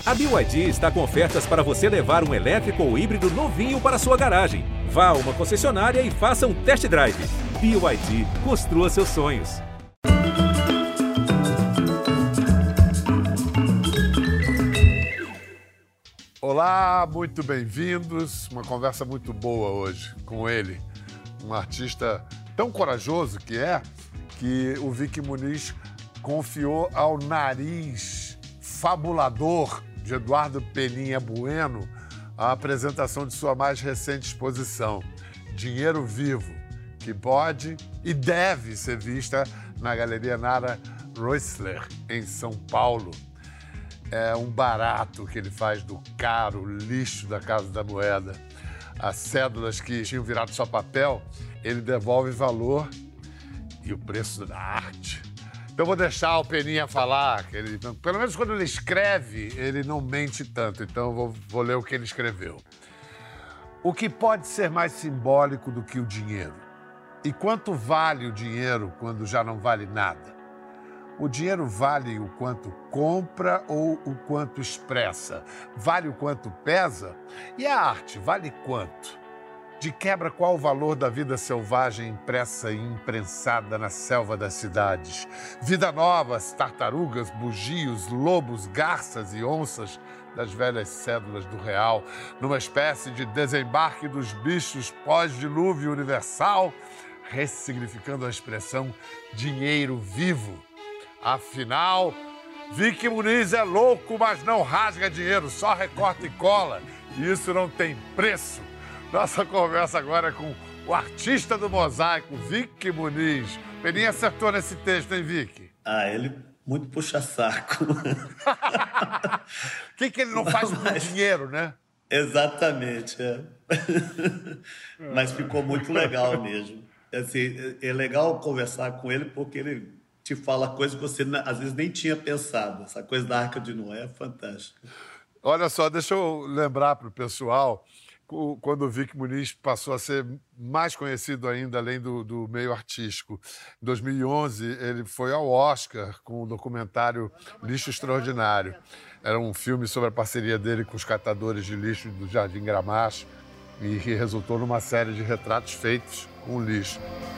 A BYD está com ofertas para você levar um elétrico ou híbrido novinho para sua garagem. Vá a uma concessionária e faça um test drive. BYD, construa seus sonhos. Olá, muito bem-vindos. Uma conversa muito boa hoje com ele. Um artista tão corajoso que o Vicky Muniz confiou ao nariz fabulador de Eduardo Peninha Bueno a apresentação de sua mais recente exposição, Dinheiro Vivo, que pode e deve ser vista na Galeria Nara Roesler, em São Paulo. É um barato que ele faz do caro lixo da Casa da Moeda. As cédulas que tinham virado só papel, ele devolve valor e o preço da arte. Então, vou deixar o Peninha falar, que ele, pelo menos quando ele escreve, ele não mente tanto. Então, vou ler o que ele escreveu. O que pode ser mais simbólico do que o dinheiro? E quanto vale o dinheiro quando já não vale nada? O dinheiro vale o quanto compra ou o quanto expressa? Vale o quanto pesa? E a arte vale quanto? De quebra, qual o valor da vida selvagem impressa e imprensada na selva das cidades? Vida novas, tartarugas, bugios, lobos, garças e onças das velhas cédulas do real, numa espécie de desembarque dos bichos pós-dilúvio universal, ressignificando a expressão dinheiro vivo. Afinal, Vicky Muniz é louco, mas não rasga dinheiro, só recorta e cola. E isso não tem preço. Nossa conversa agora é com o artista do mosaico, Vicky Muniz. Peninha acertou nesse texto, hein, Vicky? Ele muito puxa-saco. O que ele não faz com dinheiro, né? Exatamente, Mas ficou muito legal mesmo. Assim, é legal conversar com ele porque ele te fala coisas que você, às vezes, nem tinha pensado. Essa coisa da Arca de Noé é fantástica. Olha só, deixa eu lembrar para o pessoal, quando o Vicky Muniz passou a ser mais conhecido ainda, além do meio artístico. Em 2011, ele foi ao Oscar com o documentário Lixo Extraordinário. Era um filme sobre a parceria dele com os catadores de lixo do Jardim Gramacho e que resultou numa série de retratos feitos com lixo.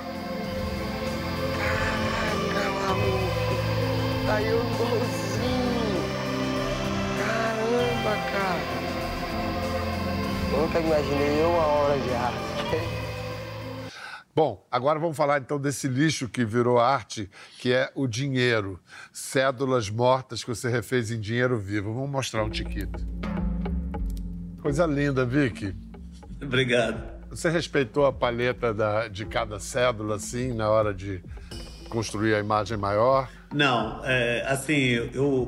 Tá aí o golzinho. Caramba, cara. Nunca imaginei uma hora de arte. Bom, agora vamos falar então desse lixo que virou arte, que é o dinheiro. Cédulas mortas que você refez em dinheiro vivo. Vamos mostrar um tiquito. Coisa linda, Vicky. Obrigado. Você respeitou a palheta de cada cédula, assim, na hora de construir a imagem maior? Não, assim,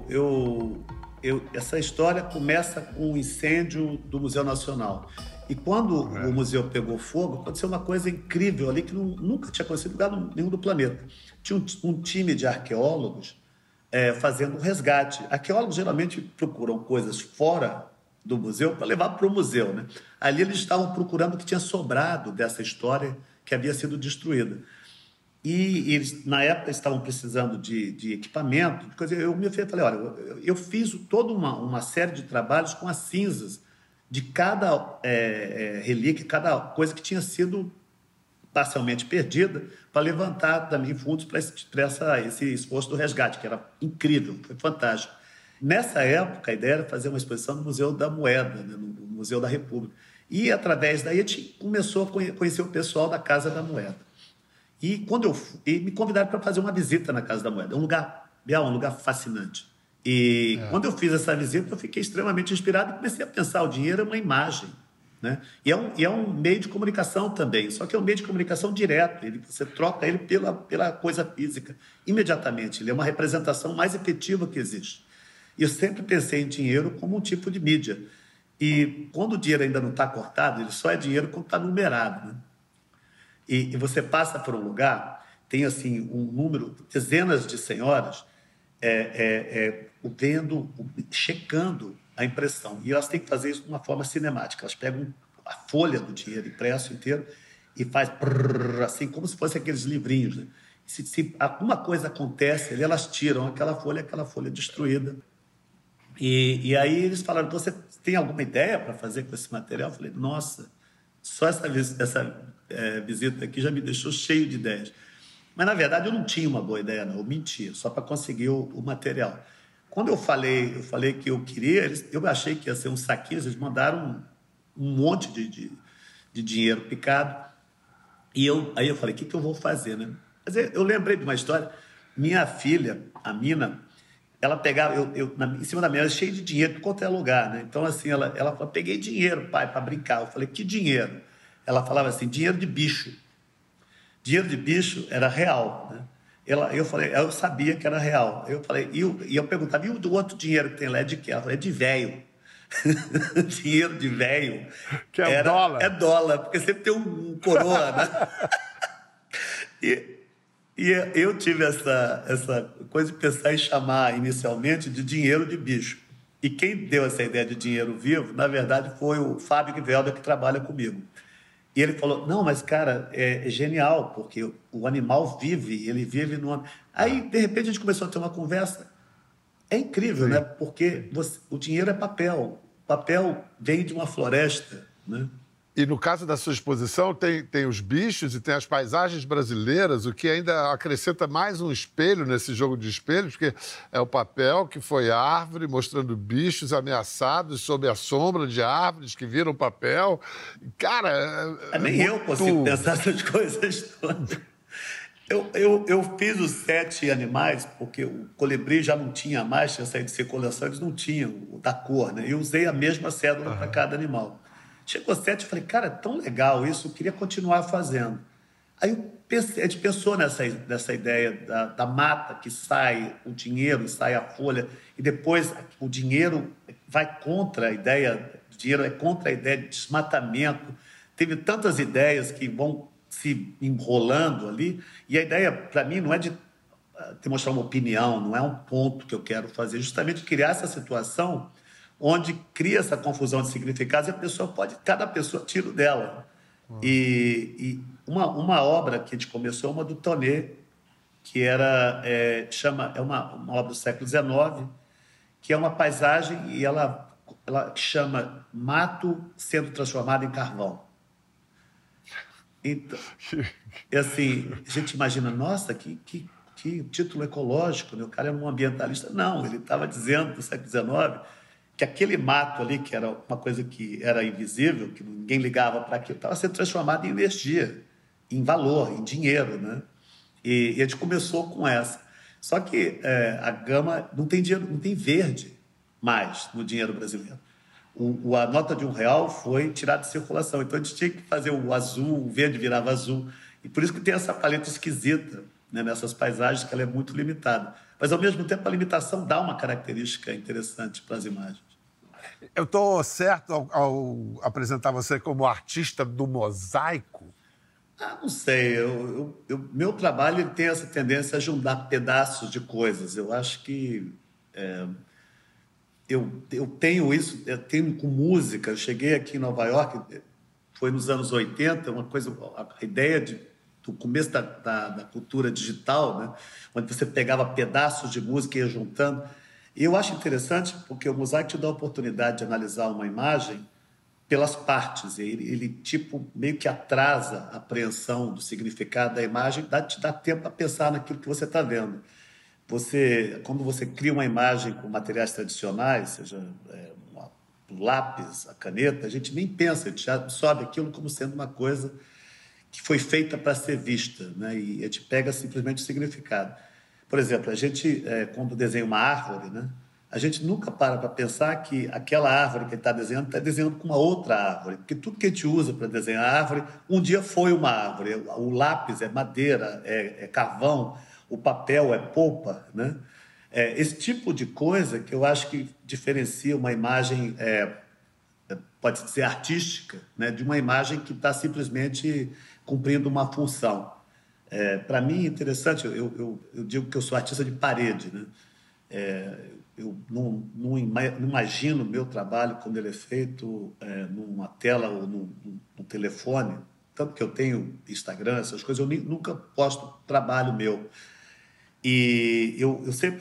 essa história começa com o incêndio do Museu Nacional. E quando o museu pegou fogo, aconteceu uma coisa incrível ali que nunca tinha acontecido em lugar nenhum do planeta. Tinha um time de arqueólogos fazendo um resgate. Arqueólogos geralmente procuram coisas fora do museu para levar para o museu, né? Ali eles estavam procurando o que tinha sobrado dessa história que havia sido destruída. E eles, na época, estavam precisando de equipamento. Eu me falei, olha, eu fiz toda uma série de trabalhos com as cinzas de cada relíquia, cada coisa que tinha sido parcialmente perdida, para levantar também fundos para esse esforço do resgate, que era incrível, foi fantástico. Nessa época, a ideia era fazer uma exposição no Museu da Moeda, né, no Museu da República. E, através daí, a gente começou a conhecer o pessoal da Casa da Moeda. E me convidaram para fazer uma visita na Casa da Moeda. É um lugar fascinante. E quando eu fiz essa visita, eu fiquei extremamente inspirado e comecei a pensar, o dinheiro é uma imagem, né? E é um meio de comunicação também, só que é um meio de comunicação direto. Você troca ele pela coisa física, imediatamente. Ele é uma representação mais efetiva que existe. E eu sempre pensei em dinheiro como um tipo de mídia. E quando o dinheiro ainda não está cortado, ele só é dinheiro quando está numerado, né? E você passa por um lugar, tem assim um número, dezenas de senhoras checando a impressão. E elas têm que fazer isso de uma forma cinemática. Elas pegam a folha do dinheiro impresso inteiro e faz assim, como se fossem aqueles livrinhos, né? Se alguma coisa acontece, elas tiram aquela folha destruída E aí eles falaram, você tem alguma ideia para fazer com esse material? Eu falei, nossa, só essa visita aqui já me deixou cheio de ideias. Mas, na verdade, eu não tinha uma boa ideia, não. Eu mentia, só para conseguir o material. Quando eu falei que eu queria, eu achei que ia ser um saquinho, eles mandaram um monte de dinheiro picado. Aí eu falei, o que eu vou fazer, né? Mas eu lembrei de uma história. Minha filha, a Mina, ela pegava, em cima da mesa, cheio de dinheiro de qualquer lugar, né? Então, assim, ela falou, peguei dinheiro, pai, para brincar. Eu falei, que dinheiro? Ela falava assim, dinheiro de bicho. Dinheiro de bicho era real, né? Eu sabia que era real. Eu falei, e eu perguntava, e o do outro dinheiro que tem lá é de quê? Ela falou, é de velho. Dinheiro de velho. Que é dólar. É dólar, porque sempre tem um coroa, né? E eu tive essa coisa de pensar em chamar inicialmente de dinheiro de bicho. E quem deu essa ideia de dinheiro vivo, na verdade, foi o Fábio Grivelda, que trabalha comigo. E ele falou, não, mas, cara, é genial, porque o animal vive, ele vive no... Aí, de repente, a gente começou a ter uma conversa. É incrível, Sim. né? Porque o dinheiro é papel. O papel vem de uma floresta, né? E no caso da sua exposição, tem os bichos e tem as paisagens brasileiras, o que ainda acrescenta mais um espelho nesse jogo de espelhos, porque é o papel que foi árvore, mostrando bichos ameaçados sob a sombra de árvores que viram papel. Cara, Nem eu consigo pensar essas coisas todas. Eu fiz os 7 animais, porque o colibri já não tinha mais, tinha saído de circulação, eles não tinham o da cor, né? Eu usei a mesma cédula para cada animal. Chegou 7, eu falei, cara, é tão legal isso, eu queria continuar fazendo. Aí a gente pensou nessa ideia da mata que sai o dinheiro, sai a folha, e depois o dinheiro vai contra a ideia, o dinheiro é contra a ideia de desmatamento. Teve tantas ideias que vão se enrolando ali, e a ideia, para mim, não é de demonstrar uma opinião, não é um ponto que eu quero fazer, justamente criar essa situação onde cria essa confusão de significados e cada pessoa tira o dela. E uma obra que a gente começou, uma do Tonet, que é uma obra do século XIX, que é uma paisagem e ela chama Mato sendo transformado em carvão. Então, assim, a gente imagina, nossa, que título ecológico, né? O cara era um ambientalista. Não, ele estava dizendo, no século XIX, que aquele mato ali, que era uma coisa que era invisível, que ninguém ligava para aquilo, estava sendo transformado em energia, em valor, em dinheiro, né? E a gente começou com essa. Só que a gama não tem dinheiro, não tem verde mais no dinheiro brasileiro. A nota de R$1 foi tirada de circulação, então a gente tinha que fazer o azul, o verde virava azul, e por isso que tem essa paleta esquisita, né, nessas paisagens, que ela é muito limitada. Mas, ao mesmo tempo, a limitação dá uma característica interessante para as imagens. Eu estou certo ao apresentar você como artista do mosaico? Não sei. Meu trabalho ele tem essa tendência a juntar pedaços de coisas. Eu acho que eu tenho isso, eu tenho com música. Eu cheguei aqui em Nova York, foi nos anos 80, uma coisa, a ideia do começo da cultura digital, né? Onde você pegava pedaços de música e ia juntando. E eu acho interessante porque o mosaico te dá a oportunidade de analisar uma imagem pelas partes. Ele tipo, meio que atrasa a apreensão do significado da imagem, te dá tempo a pensar naquilo que você está vendo. Quando você cria uma imagem com materiais tradicionais, seja o lápis, a caneta, a gente nem pensa, a gente já absorve aquilo como sendo uma coisa que foi feita para ser vista, né? E a gente pega simplesmente o significado. Por exemplo, a gente, quando desenha uma árvore, né? A gente nunca para pensar que aquela árvore que ele está desenhando com uma outra árvore, porque tudo que a gente usa para desenhar a árvore, um dia foi uma árvore. O lápis é madeira, é carvão, o papel é polpa, né? Esse tipo de coisa que eu acho que diferencia uma imagem, pode dizer, artística, né? De uma imagem que está simplesmente cumprindo uma função. Para mim, é interessante, eu digo que eu sou artista de parede, né? Eu não imagino o meu trabalho quando ele é feito numa tela ou num telefone, tanto que eu tenho Instagram, essas coisas, eu nunca posto trabalho meu. E eu sempre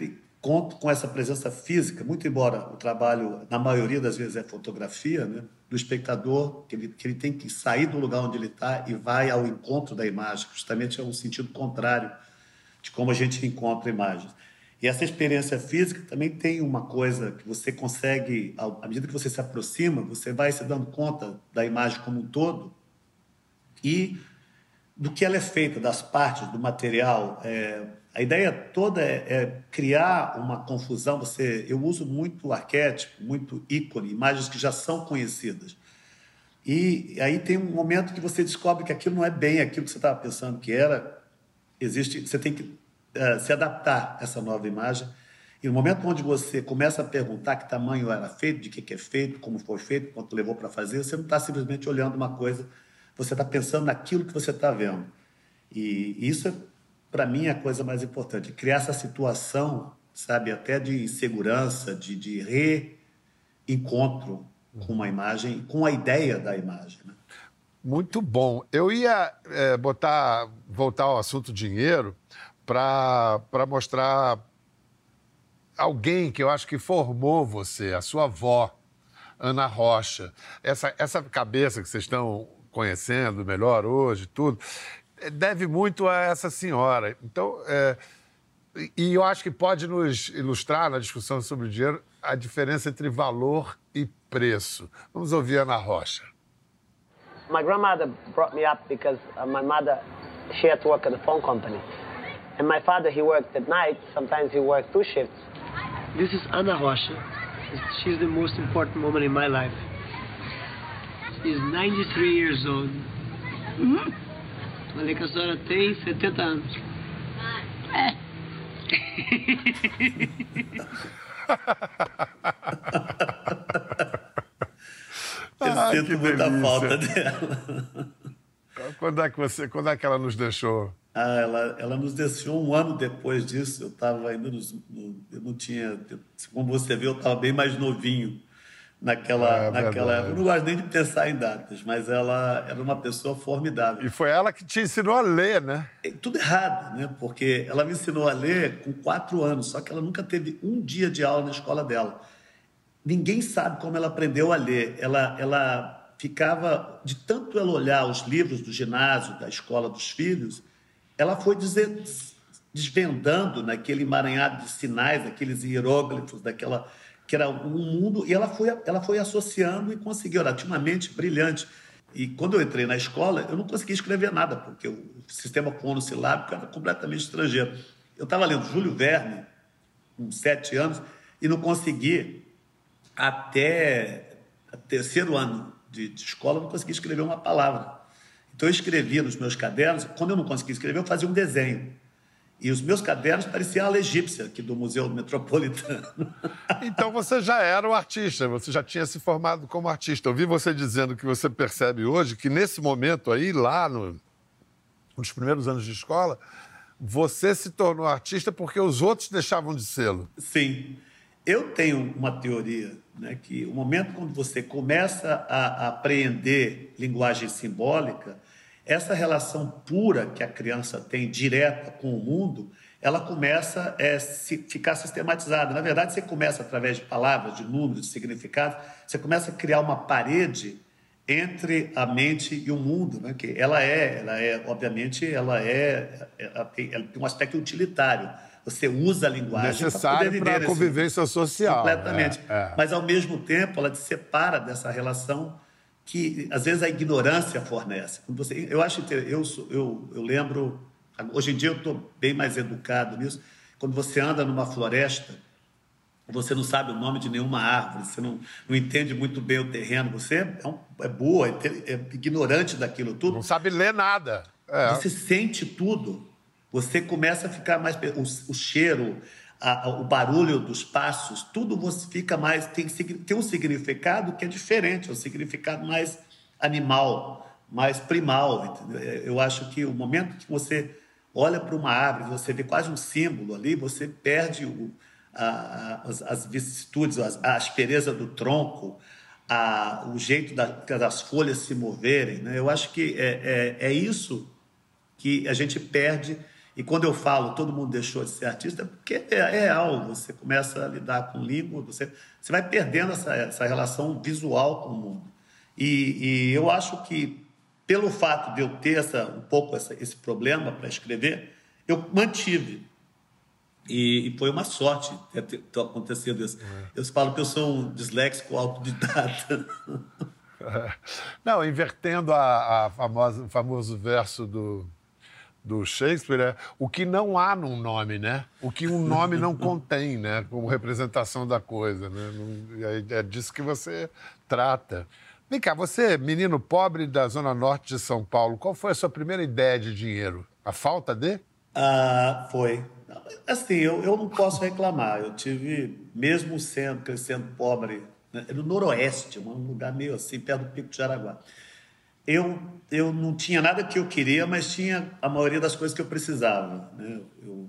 conto com essa presença física, muito embora o trabalho, na maioria das vezes, é fotografia, né, do espectador, que ele tem que sair do lugar onde ele está e vai ao encontro da imagem, justamente é um sentido contrário de como a gente encontra imagens. E essa experiência física também tem uma coisa que você consegue, à medida que você se aproxima, você vai se dando conta da imagem como um todo e do que ela é feita, das partes, do material. A ideia toda é criar uma confusão. Eu uso muito arquétipo, muito ícone, imagens que já são conhecidas. E aí tem um momento que você descobre que aquilo não é bem aquilo que você estava pensando que era. Você tem que se adaptar a essa nova imagem. E no momento onde você começa a perguntar que tamanho era feito, de que é feito, como foi feito, quanto levou para fazer, você não está simplesmente olhando uma coisa, você está pensando naquilo que você está vendo. E isso para mim, é a coisa mais importante. Criar essa situação, sabe, até de insegurança, de reencontro com uma imagem, com a ideia da imagem. Né? Muito bom. Eu ia voltar ao assunto dinheiro para mostrar alguém que eu acho que formou você, a sua avó, Ana Rocha. Essa cabeça que vocês estão conhecendo melhor hoje, tudo, deve muito a essa senhora. Então, e eu acho que pode nos ilustrar na discussão sobre o dinheiro a diferença entre valor e preço. Vamos ouvir a Ana Rocha. My grandmother brought me up because my mother, she had to work at a phone company. And my father, he worked at night. Sometimes he worked 2 shifts. This is Ana Rocha. She's the most important woman in my life. She's 93 years old. Olha que a senhora tem 70 anos. Eu sinto muita falta dela. Quando é que ela nos deixou? Ela nos deixou um ano depois disso. Eu estava ainda eu não tinha... Como você vê, eu estava bem mais novinho naquela época. Eu não gosto nem de pensar em datas, mas ela era uma pessoa formidável. E foi ela que te ensinou a ler, né? Tudo errado, né? Porque ela me ensinou a ler com 4 anos, só que ela nunca teve um dia de aula na escola dela. Ninguém sabe como ela aprendeu a ler. Ela ficava, de tanto ela olhar os livros do ginásio, da escola dos filhos, ela foi desvendando naquele emaranhado de sinais, aqueles hieróglifos, que era um mundo, e ela foi associando e conseguiu. Ela tinha uma mente brilhante. E quando eu entrei na escola, eu não conseguia escrever nada, porque o sistema fonossilábico era completamente estrangeiro. Eu estava lendo Júlio Verne, com 7 anos, e não consegui, até o 3º ano de escola, não conseguia escrever uma palavra. Então eu escrevia nos meus cadernos. Quando eu não conseguia escrever, eu fazia um desenho. E os meus cadernos pareciam a ala egípcia aqui do Museu Metropolitano. Então você já era um artista, você já tinha se formado como artista. Eu vi você dizendo que você percebe hoje que nesse momento aí, lá nos primeiros anos de escola, você se tornou artista porque os outros deixavam de sê-lo. Sim. Eu tenho uma teoria, né, que o momento quando você começa a apreender linguagem simbólica, essa relação pura que a criança tem, direta com o mundo, ela começa a ficar sistematizada. Na verdade, você começa através de palavras, de números, de significados, você começa a criar uma parede entre a mente e o mundo, né? Que obviamente, ela tem um aspecto utilitário. Você usa a linguagem necessário para a convivência social. Completamente. Mas, ao mesmo tempo, ela te separa dessa relação que, às vezes, a ignorância fornece. Eu lembro... Hoje em dia, eu estou bem mais educado nisso. Quando você anda numa floresta, você não sabe o nome de nenhuma árvore, você não entende muito bem o terreno, você é boa, é ignorante daquilo tudo. Não sabe ler nada. Você sente tudo. Você começa a ficar mais... O cheiro, o barulho dos passos, tudo você fica mais... Tem um significado que é diferente, é um significado mais animal, mais primal. Entendeu? Eu acho que o momento que você olha para uma árvore, você vê quase um símbolo ali, você perde as vicissitudes, a aspereza do tronco, o jeito das folhas se moverem. Né? Eu acho que é isso que a gente perde. E quando eu falo todo mundo deixou de ser artista, é porque é real. Você começa a lidar com língua, você vai perdendo essa relação visual com o mundo. E eu acho que, pelo fato de eu ter um pouco esse problema para escrever, eu mantive. E foi uma sorte ter acontecido isso. Eu falo que eu sou um disléxico autodidata. Não, invertendo o famoso verso do Shakespeare, o que não há num nome, né? O que um nome não contém, né? Como representação da coisa, né? É disso que você trata. Vem cá, você, menino pobre da Zona Norte de São Paulo, qual foi a sua primeira ideia de dinheiro? A falta de? Foi. Assim, eu não posso reclamar. Eu tive, mesmo crescendo pobre, né, no Noroeste, um lugar meio assim, perto do Pico de Jaraguá. Eu não tinha nada que eu queria, mas tinha a maioria das coisas que eu precisava, né?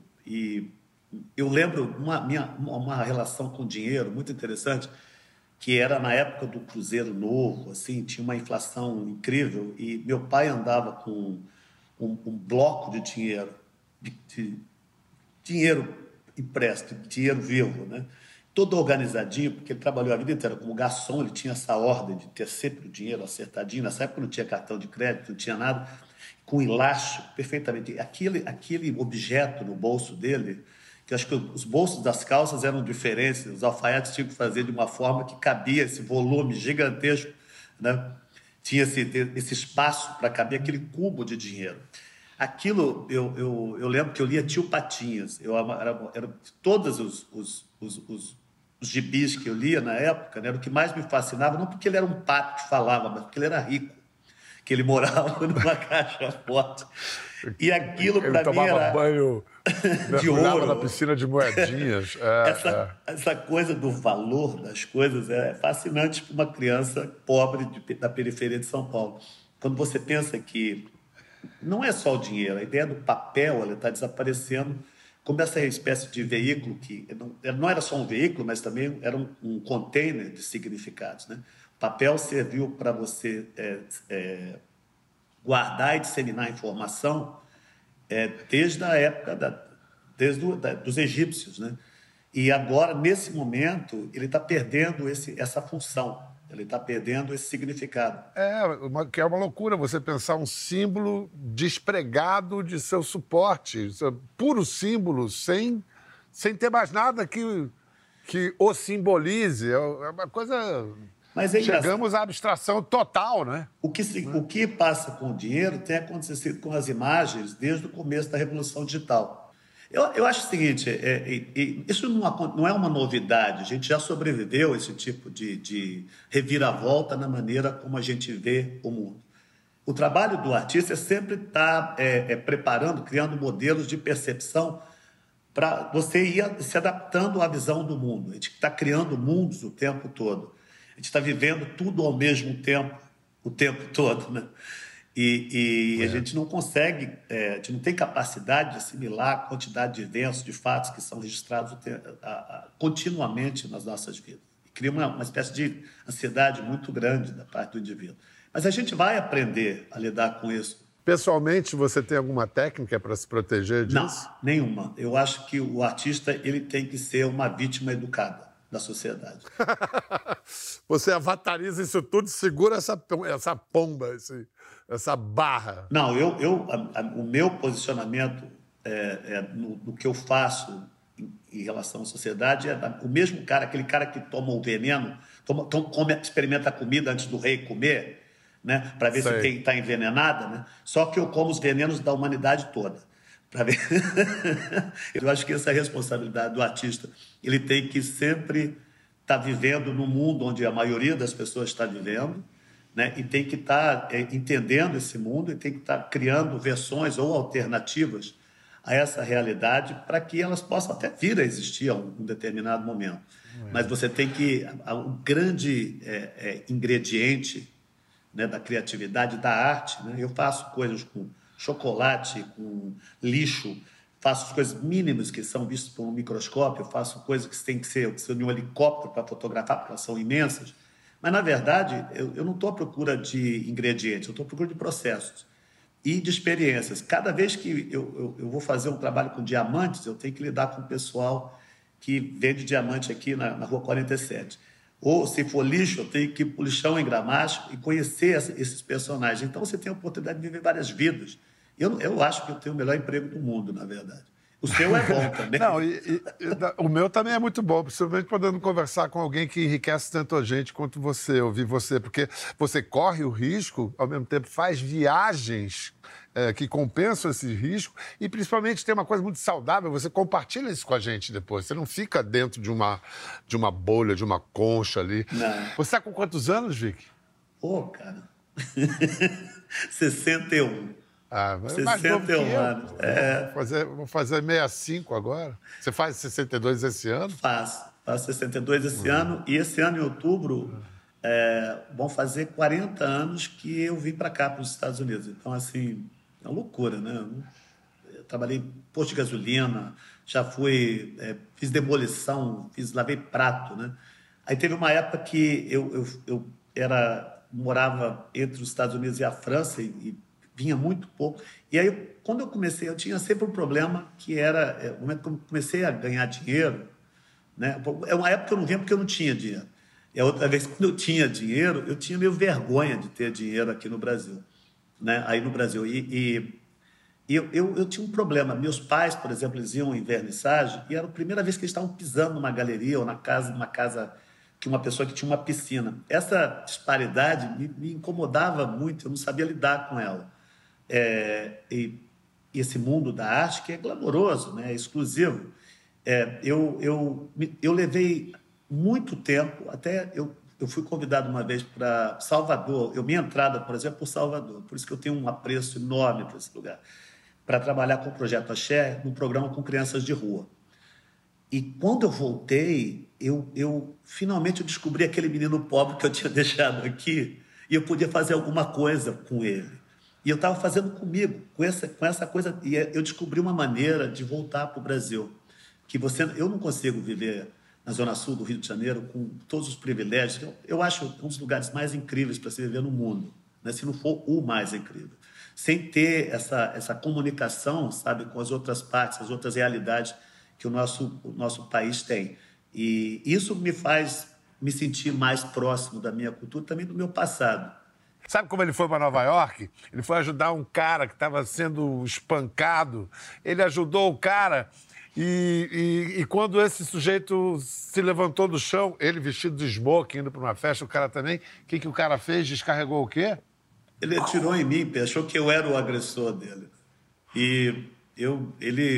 Eu lembro uma relação com dinheiro muito interessante, que era na época do Cruzeiro Novo, assim, tinha uma inflação incrível, e meu pai andava com um bloco de dinheiro, de dinheiro impresso, dinheiro vivo, né? Todo organizadinho, porque ele trabalhou a vida inteira como garçom, ele tinha essa ordem de ter sempre o dinheiro acertadinho. Nessa época não tinha cartão de crédito, não tinha nada, com elástico, perfeitamente. Aquele objeto no bolso dele, que eu acho que os bolsos das calças eram diferentes, os alfaiates tinham que fazer de uma forma que cabia esse volume gigantesco, né? Tinha esse espaço para caber aquele cubo de dinheiro. Aquilo, eu lembro que eu lia Tio Patinhas. Era todos os gibis que eu lia na época, né, era o que mais me fascinava, não porque ele era um pato que falava, mas porque ele era rico, que ele morava numa caixa forte. E aquilo, para mim, era... Ele tomava banho de ouro. na piscina de moedinhas. Essa coisa do valor das coisas é fascinante para uma criança pobre da periferia de São Paulo. Quando você pensa que não é só o dinheiro, a ideia do papel está desaparecendo como essa espécie de veículo que não era só um veículo, mas também era um container de significados, né? O papel serviu para você guardar e disseminar informação desde a época dos egípcios, né? E agora, nesse momento, ele está perdendo essa função. Ele está perdendo esse significado. Que é uma loucura você pensar um símbolo despregado de seu suporte, puro símbolo, sem ter mais nada que o simbolize. É uma coisa... Mas chegamos à abstração total, né? O que passa com o dinheiro tem acontecido com as imagens desde o começo da Revolução Digital. Eu acho o seguinte, isso não é uma novidade, a gente já sobreviveu a esse tipo de reviravolta na maneira como a gente vê o mundo. O trabalho do artista é sempre estar preparando, criando modelos de percepção para você ir se adaptando à visão do mundo. A gente está criando mundos o tempo todo. A gente está vivendo tudo ao mesmo tempo, o tempo todo, né? E a gente não consegue, a gente não tem capacidade de assimilar a quantidade de eventos, de fatos que são registrados continuamente nas nossas vidas. E cria uma espécie de ansiedade muito grande da parte do indivíduo. Mas a gente vai aprender a lidar com isso. Pessoalmente, você tem alguma técnica para se proteger disso? Não, nenhuma. Eu acho que o artista ele tem que ser uma vítima educada da sociedade. Você avatariza isso tudo, segura essa pomba, essa barra. Não, o meu posicionamento no que eu faço em relação à sociedade é o mesmo cara, aquele cara que toma o veneno, experimenta a comida antes do rei comer, né, para ver se está envenenada, né? Só que eu como os venenos da humanidade toda. Para ver. Eu acho que essa é a responsabilidade do artista. Ele tem que sempre estar vivendo no mundo onde a maioria das pessoas está vivendo, né? E tem que estar entendendo esse mundo e tem que estar criando versões ou alternativas a essa realidade para que elas possam até vir a existir a um determinado momento. Mas você tem que... O grande ingrediente, né, da criatividade, da arte, né? Eu faço coisas com chocolate, com lixo, faço coisas mínimas que são vistas por um microscópio, faço coisas que tem que ser de um helicóptero para fotografar, porque elas são imensas. Mas, na verdade, eu não estou à procura de ingredientes, eu estou à procura de processos. e de experiências. Cada vez que eu vou fazer um trabalho com diamantes, eu tenho que lidar com o pessoal que vende diamante aqui na Rua 47. Ou, se for lixo, eu tenho que ir para o lixão em Gramacho e conhecer esses personagens. Então, você tem a oportunidade de viver várias vidas. Eu acho que eu tenho o melhor emprego do mundo, na verdade. O seu é bom também. Não, o meu também é muito bom, principalmente podendo conversar com alguém que enriquece tanto a gente quanto você, ouvir você, porque você corre o risco, ao mesmo tempo faz viagens que compensam esse risco e, principalmente, tem uma coisa muito saudável, você compartilha isso com a gente depois. Você não fica dentro de uma bolha, de uma concha ali. Não. Você está com quantos anos, Vic? Pô, cara. 61. Ah, 61 anos. Vou fazer 65 agora. Você faz 62 esse ano? Faço 62 esse ano. E esse ano, em outubro, vão fazer 40 anos que eu vim para cá, para os Estados Unidos. Então, assim, é uma loucura, né? Eu trabalhei em posto de gasolina, já fui, fiz demolição, lavei prato, né? Aí teve uma época que eu morava entre os Estados Unidos e a França e vinha muito pouco. E aí, quando eu comecei, eu tinha sempre um problema que era o momento que eu comecei a ganhar dinheiro, né? É uma época que eu não vinha porque eu não tinha dinheiro. E a outra vez, quando eu tinha dinheiro, eu tinha meio vergonha de ter dinheiro aqui no Brasil, né? Aí no Brasil. E eu tinha um problema. Meus pais, por exemplo, eles iam em vernissagem e era a primeira vez que eles estavam pisando numa galeria ou numa casa que uma pessoa que tinha uma piscina. Essa disparidade me incomodava muito, eu não sabia lidar com ela. E esse mundo da arte que é glamouroso, né? É exclusivo. Eu levei muito tempo, até eu fui convidado uma vez para Salvador, minha entrada, por exemplo, por Salvador, por isso que eu tenho um apreço enorme para esse lugar, para trabalhar com o Projeto Axé, num programa com crianças de rua. E quando eu voltei, eu finalmente descobri aquele menino pobre que eu tinha deixado aqui e eu podia fazer alguma coisa com ele. E eu estava fazendo comigo, com essa coisa, e eu descobri uma maneira de voltar para o Brasil, que eu não consigo viver na Zona Sul do Rio de Janeiro com todos os privilégios. Eu acho um dos lugares mais incríveis para se viver no mundo, né? Se não for o mais incrível. Sem ter essa comunicação, sabe, com as outras partes, as outras realidades que o nosso país tem. E isso me faz me sentir mais próximo da minha cultura, também do meu passado. Sabe como ele foi para Nova York? Ele foi ajudar um cara que estava sendo espancado. Ele ajudou o cara e quando esse sujeito se levantou do chão, ele vestido de smoking, indo para uma festa, o cara também, o que o cara fez? Descarregou o quê? Ele atirou em mim, achou que eu era o agressor dele. E eu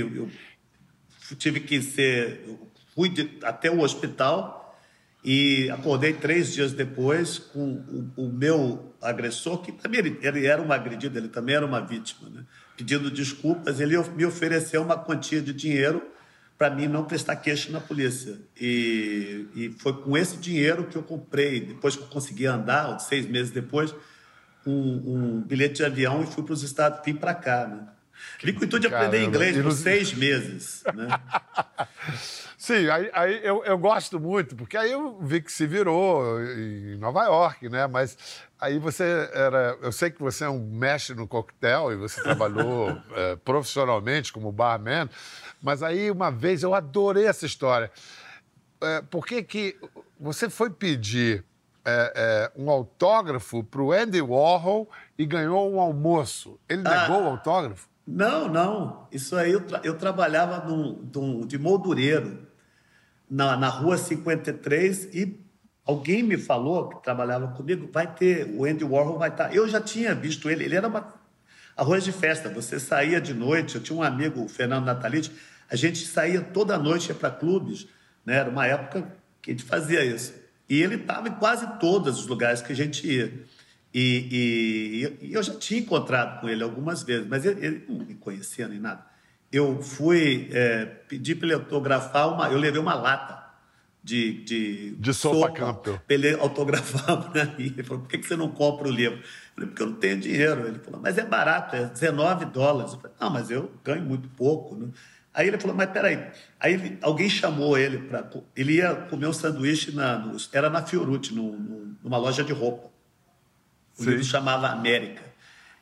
tive que fui até o hospital e acordei 3 dias depois com o meu agressor, que também ele era um agredido, ele também era uma vítima, né? Pedindo desculpas. Ele me ofereceu uma quantia de dinheiro para mim não prestar queixa na polícia. E foi com esse dinheiro que eu comprei, depois que eu consegui andar, 6 meses depois, um bilhete de avião e fui para os Estados, vim para cá, né? Vim com o intuito de aprender inglês por 6 meses, né? Sim, aí eu gosto muito, porque aí eu vi que se virou em Nova York, né? Mas aí eu sei que você é um mestre no coquetel e você trabalhou profissionalmente como barman, mas aí uma vez eu adorei essa história. Por que você foi pedir um autógrafo para o Andy Warhol e ganhou um almoço? Ele negou o autógrafo? Não. Isso aí eu trabalhava de moldureiro na Rua 53 e alguém me falou que trabalhava comigo, o Andy Warhol vai estar. Eu já tinha visto ele era arroz de festa. Você saía de noite, eu tinha um amigo, o Fernando Natalite, a gente saía toda noite, ia para clubes, né? Era uma época que a gente fazia isso. E ele estava em quase todos os lugares que a gente ia. E eu já tinha encontrado com ele algumas vezes, mas ele não me conhecia nem nada. Eu fui pedir para ele autografar eu levei uma lata de sopa Campbell para ele autografar para mim. Ele falou: por que você não compra o livro? Eu falei: porque eu não tenho dinheiro. Ele falou: mas é barato, é $19. Eu falei: não, mas eu ganho muito pouco, né? Aí ele falou: mas peraí. Aí alguém chamou ele ele ia comer um sanduíche era na Fiorucci, numa loja de roupa. O livro chamava América.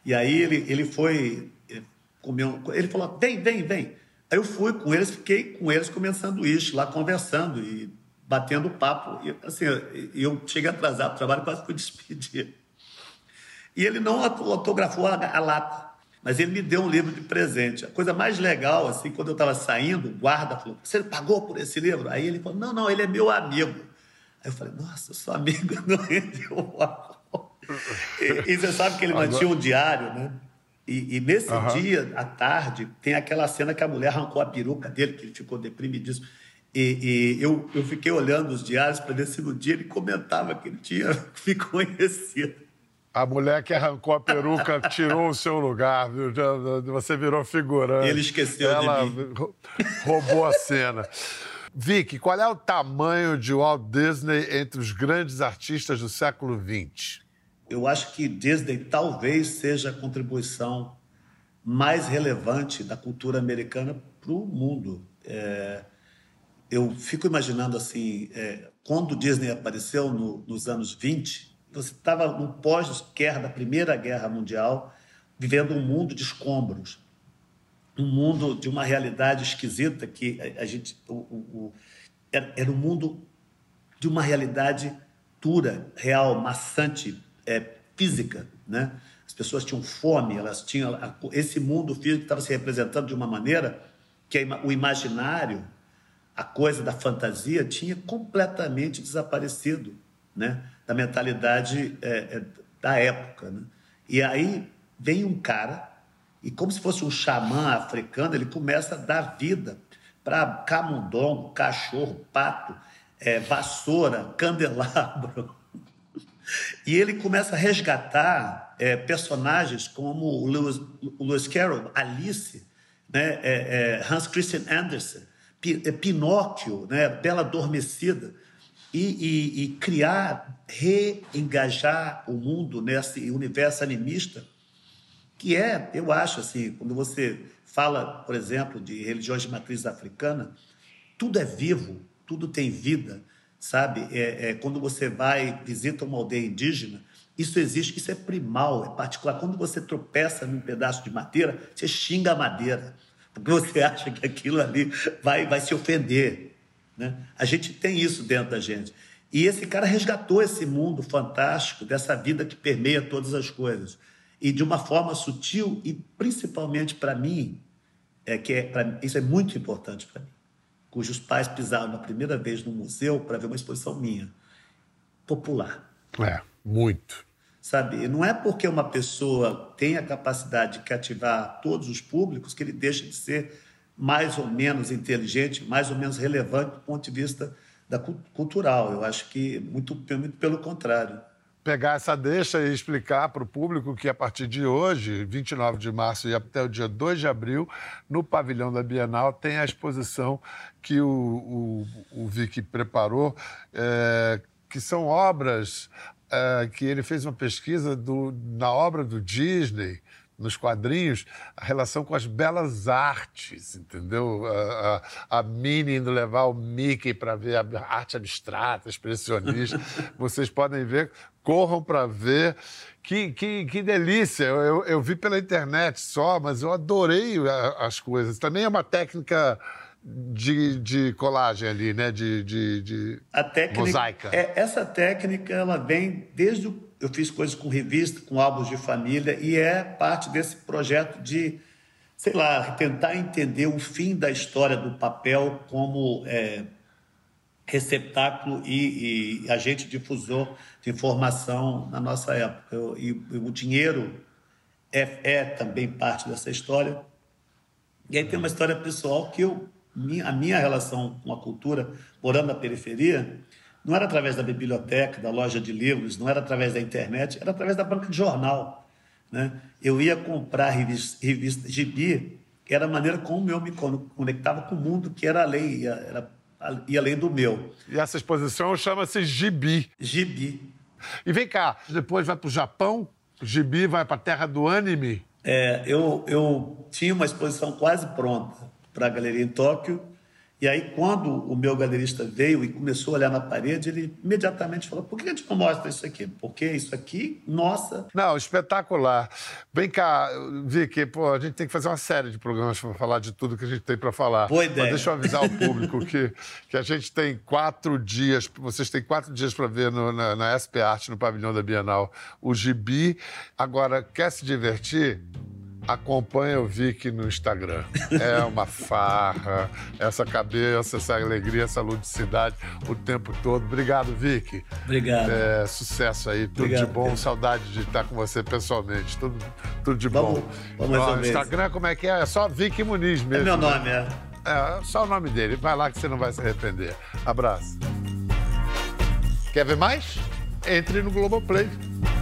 E aí ele foi comer, ele falou, vem. Aí eu fui com eles, fiquei com eles comendo sanduíche lá, conversando e batendo papo. E, assim, eu cheguei atrasado para o trabalho, quase fui despedir. E ele não autografou a lata, mas ele me deu um livro de presente. A coisa mais legal, assim, quando eu estava saindo, o guarda falou, você pagou por esse livro? Aí ele falou, não, ele é meu amigo. Aí eu falei, nossa, eu sou amigo, não rendeu. E você sabe que ele mantinha um diário, né? E nesse dia, à tarde, tem aquela cena que a mulher arrancou a peruca dele, que ele ficou deprimidíssimo. E eu fiquei olhando os diários para ver se no dia ele comentava que ele tinha me conhecido. A mulher que arrancou a peruca tirou o seu lugar, viu? Você virou figurante. Ele esqueceu de mim. Roubou a cena. Vicky, qual é o tamanho de Walt Disney entre os grandes artistas do século XX? Eu acho que Disney talvez seja a contribuição mais relevante da cultura americana para o mundo. Eu fico imaginando assim, quando o Disney apareceu nos anos 20, você estava no pós-guerra da Primeira Guerra Mundial, vivendo um mundo de escombros, um mundo de uma realidade esquisita que a gente era um mundo de uma realidade dura, real, maçante, física, né? As pessoas tinham fome, elas tinham esse mundo físico estava se representando de uma maneira que o imaginário, a coisa da fantasia, tinha completamente desaparecido, né? Da mentalidade da época, né? E aí vem um cara e, como se fosse um xamã africano, ele começa a dar vida para camundongo, cachorro, pato, vassoura, candelabro. E ele começa a resgatar personagens como o Lewis Carroll, Alice, né? Hans Christian Andersen, Pinóquio, né? Bela Adormecida, e criar, reengajar o mundo nesse universo animista, que eu acho, assim, quando você fala, por exemplo, de religiões de matriz africana, tudo é vivo, tudo tem vida, sabe? Quando você visita uma aldeia indígena, isso existe, isso é primal, é particular. Quando você tropeça num pedaço de madeira, você xinga a madeira, porque você acha que aquilo ali vai se ofender, né? A gente tem isso dentro da gente. E esse cara resgatou esse mundo fantástico, dessa vida que permeia todas as coisas. E de uma forma sutil, e principalmente para mim, isso é muito importante para mim, cujos pais pisaram na primeira vez no museu para ver uma exposição minha. Popular. Muito. Sabe? E não é porque uma pessoa tem a capacidade de cativar todos os públicos que ele deixa de ser mais ou menos inteligente, mais ou menos relevante do ponto de vista cultural. Eu acho que muito pelo contrário. Pegar essa deixa e explicar para o público que, a partir de hoje, 29 de março e até o dia 2 de abril, no pavilhão da Bienal, tem a exposição que o Vicky preparou, que são obras que ele fez uma pesquisa na obra do Disney, nos quadrinhos, a relação com as belas artes, entendeu? A Minnie indo levar o Mickey para ver a arte abstrata, expressionista. Vocês podem ver, corram para ver. Que delícia! Eu vi pela internet só, mas eu adorei as coisas. Também é uma técnica de colagem ali, né? De a técnica, mosaica. Essa técnica, ela vem desde eu fiz coisas com revista, com álbuns de família, e é parte desse projeto de, sei lá, tentar entender o fim da história do papel como receptáculo e agente difusor de informação na nossa época. E o dinheiro é também parte dessa história. E aí tem uma história pessoal que a minha relação com a cultura, morando na periferia, não era através da biblioteca, da loja de livros, não era através da internet, era através da banca de jornal, né? Eu ia comprar revista gibi, que era a maneira como eu me conectava com o mundo, que era além, ia além do meu. E essa exposição chama-se Gibi. Gibi. E vem cá, depois vai para o Japão, Gibi vai para a terra do anime. Eu tinha uma exposição quase pronta para a galeria em Tóquio, E aí, quando o meu galerista veio e começou a olhar na parede, ele imediatamente falou, por que a gente não mostra isso aqui? Porque isso aqui, nossa... Não, espetacular. Vem cá, Vicky, pô, a gente tem que fazer uma série de programas para falar de tudo que a gente tem para falar. Boa ideia. Mas deixa eu avisar o público que a gente tem 4 dias, vocês têm 4 dias para ver na SP Art, no pavilhão da Bienal, o Gibi. Agora, quer se divertir? Acompanha o Vicky no Instagram. É uma farra, essa cabeça, essa alegria, essa ludicidade o tempo todo. Obrigado, Vicky. Obrigado. Sucesso aí, tudo Obrigado, de bom. Pedro. Saudade de estar com você pessoalmente. Tudo de bom. Vamos resolver Instagram, como é que é? É só Vicky Muniz mesmo. É meu nome, é. É só o nome dele. Vai lá que você não vai se arrepender. Abraço. Quer ver mais? Entre no Globoplay.